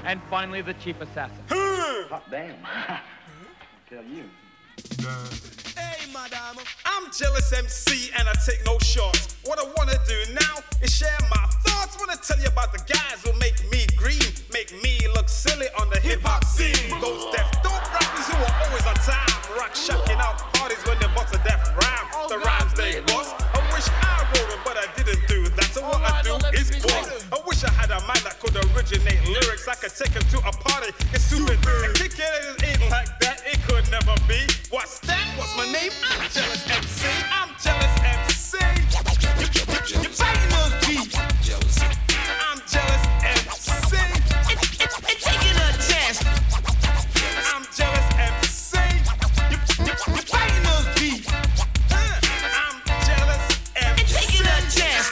and finally the chief assassin. Hot damn. I tell you. Hey, madame, I'm Jealous MC and I take no shorts. What I wanna do now is share my thoughts. Wanna tell you about the guys who make me green, make me look silly on the hip hop scene. Those deaf dope rappers who are always on time, rock shocking out parties when they bust a deaf rhyme. The rhymes they bust, I wish I wrote them, but I didn't do that. So what I do is quote. I wish I had a mind that could originate lyrics. I could take him to a party, get stupid and kick it ain't like that. It could never be. What's that? What's my name? I'm Jealous MC. I'm Jealous MC. You're fighting those beats. I'm Jealous MC. It's taking a chance. I'm Jealous MC. You're fighting those beats. I'm Jealous MC. It's taking a chance.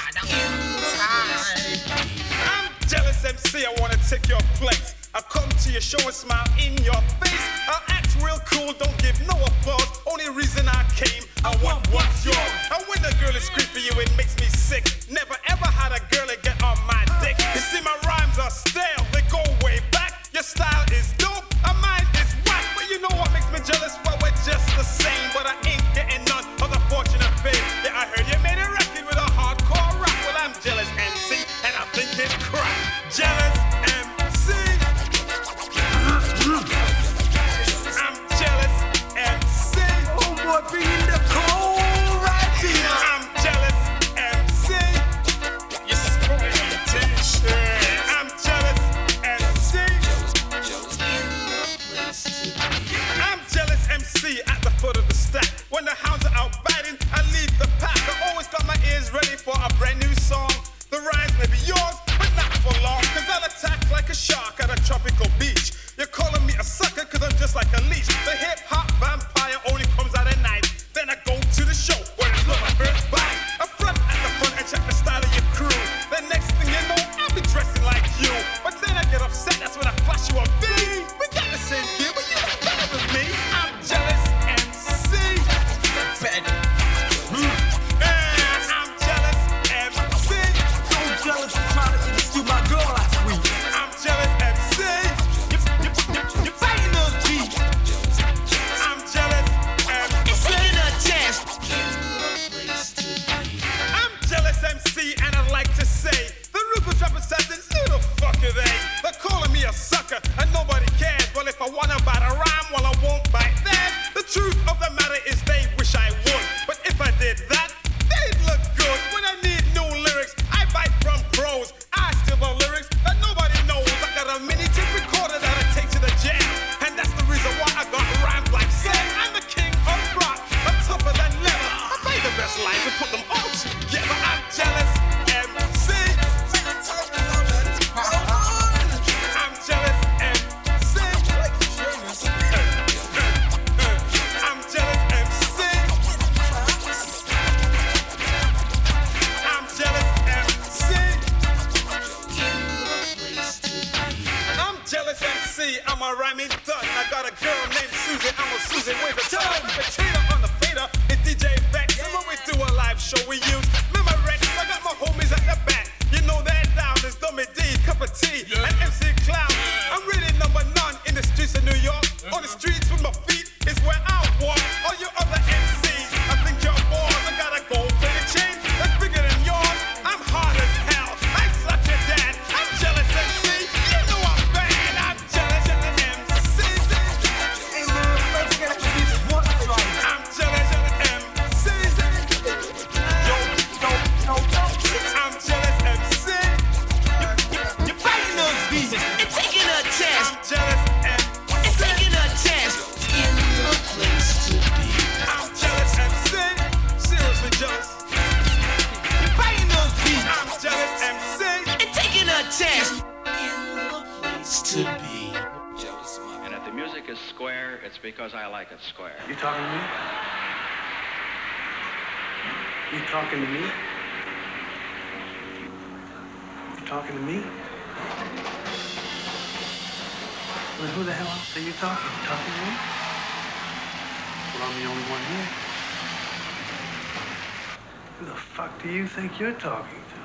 I'm Jealous MC. I wanna take your place. I'll come to your show and smile in your face. I'll act real cool, don't give no applause. Only reason I came, I want what's yours. And when the girl is creepy, you, it makes me sick. Never ever had a girl that get on my dick. You see, my rhymes are stale, they go way back. Your style is dope, and mine is whack. But you know what makes me jealous? Well, we're just the same, but I ain't getting none of the fortunate fame. Yeah, I heard you made a record with a hardcore rap. Well, I'm Jealous MC, and I think it's crap. Jealous MC. I'm Jealous MC. Oh boy, bringing the cold right here. I'm Jealous MC. You spoil the t-shirt. I'm Jealous MC. I'm Jealous MC at the foot of the stack. When the hounds are out biting, I lead the pack. I always got my ears ready for a brand new song. The rhymes may be yours, but not for long. Cause I'll attack like a shark at a tropical beach. You're calling me a sucker cause I'm just like a leech. The hip-hop vampire only comes out at night. Then I go to the show where it's love my first bite. I front at the front and check the style of your crew. The next thing you know, I'll be dressing like you. But then I get upset, that's when I flash you a V. We got the same gear, but you ain't better than me. I'm Jealous MC. Bad. I'm Jealous MC. So jealous, I'm trying to do my girl last week. I'm Jealous MC. You're fighting those beats. I'm Jealous MC. It's taking a chance. I'm Jealous MC, and I'd like to say the Rufus Rap Assassins, who the fuck are they? They're calling me a sucker, and nobody cares. Well, if I wanna bite a rhyme, well, I won't bite theirs. The truth of the matter is they wish I would, but if I did that, they'd look good. When I need new lyrics, I bite from pros. I steal the lyrics that nobody knows. I got a mini tape recorder that I take to the jam, and that's the reason why I got rhymes like Sam. I'm the king of rock, I'm tougher than leather. I play the best lines and put them all together. I'm Jealous MC. I'm Jealous MC. I'm Jealous MC. I'm Jealous MC. I'm Jealous MC. I'm a rhyming dud. I got a girl named Susie. I'm a Susie with a tongue. Potato on the fader. It's DJ Vex. And when we do a live show, we use Memorex. I got my homies at the back. You know they're down. There's Dummy D, Cup of Tea, and MC Clown. I'm really number none in the streets of New York. On the streets with my feet is where I walk. All you other MCs, I think you're bored. I gotta go play the chain that's bigger than yours. I'm hard as hell. I slap your dad. I'm Jealous MC. You know I'm bad. I'm Jealous MC. Hey man, let's get to this one right. I'm Jealous MC. Yo. I'm Jealous MC. You're fighting those beats. It's taking a chance. I'm Jealous MC. It's taking a chance. In the place to be. I'm Jealous MC. Seriously jealous. You're fighting those beats. I'm Jealous MC. It's taking a chance. In the place to be. And if the music is square, it's because I like it square. You talking to me? You talking to me? You talking to me? Well, who the hell else are you talking? You talking to me? Well, I'm the only one here. Who the fuck do you think you're talking to?